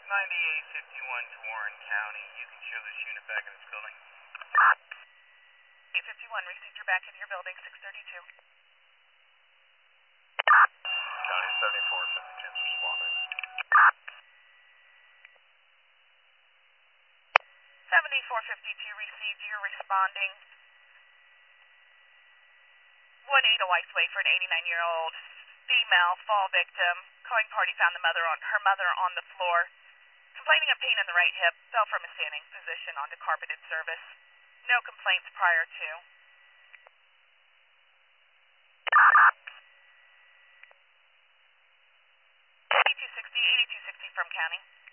9851 to Warren County. You can show this unit back in this building. 851, received, you're back in your building, 632. County 7452 is responding. 7452 received, you're responding. 1-8 White's Way for an 89-year-old female fall victim. Calling party found her mother on the floor. Complaining of pain in the right hip, fell from a standing position onto carpeted service. No complaints prior to. 8260 from County.